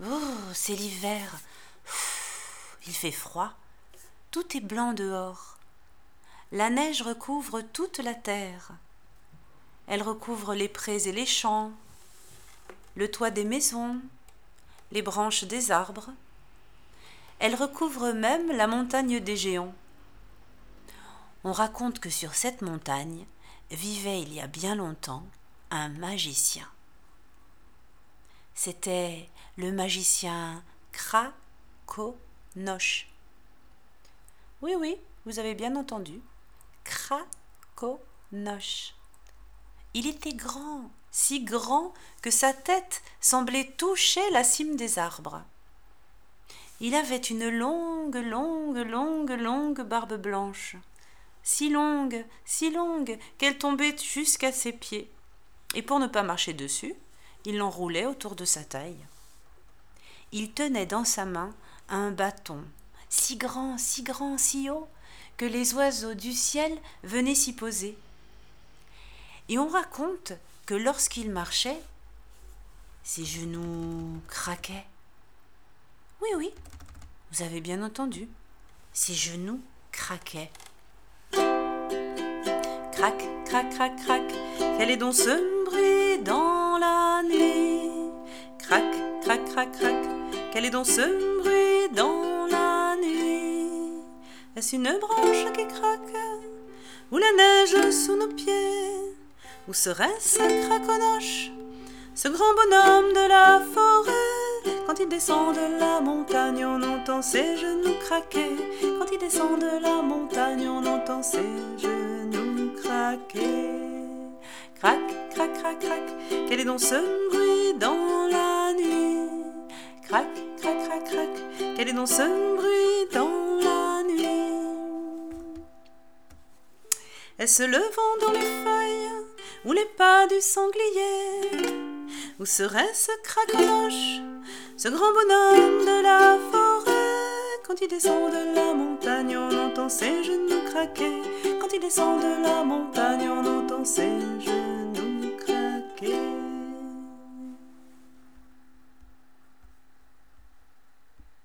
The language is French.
Oh, c'est l'hiver. Il fait froid. Tout est blanc dehors. La neige recouvre toute la terre. Elle recouvre les prés et les champs, le toit des maisons, les branches des arbres. Elle recouvre même la montagne des géants. On raconte que sur cette montagne vivait il y a bien longtemps un magicien. C'était le magicien Krakonosh. Oui, vous avez bien entendu. Krakonosh. Il était grand, si grand que sa tête semblait toucher la cime des arbres. Il avait une longue barbe blanche, si longue qu'elle tombait jusqu'à ses pieds. Et pour ne pas marcher dessus, il l'enroulait autour de sa taille. Il tenait dans sa main un bâton, si grand, si haut, que les oiseaux du ciel venaient s'y poser. Et on raconte que lorsqu'il marchait, ses genoux craquaient. Oui, vous avez bien entendu, ses genoux craquaient. Crac, crac, crac, crac, quel est donc ce bruit dans la nuit? Crac, crac, crac, crac, quel est donc ce bruit dans la nuit? Est-ce une branche qui craque ou la neige sous nos pieds? Ou serait-ce Krakonosh, ce grand bonhomme de la forêt? Quand il descend de la montagne, on entend ses genoux craquer. Quand il descend de la montagne, on entend ses genoux craquer. Crac, crac, crac, crac, quel est donc ce bruit dans la nuit? Crac, crac, crac, crac, quel est donc ce bruit dans la nuit? Est-ce le vent dans les feuilles ou les pas du sanglier? Ou serait-ce Krakonosh, ce grand bonhomme de la forêt? Quand il descend de la montagne, on entend ses genoux craquer. Quand il descend de la montagne, on entend ses genoux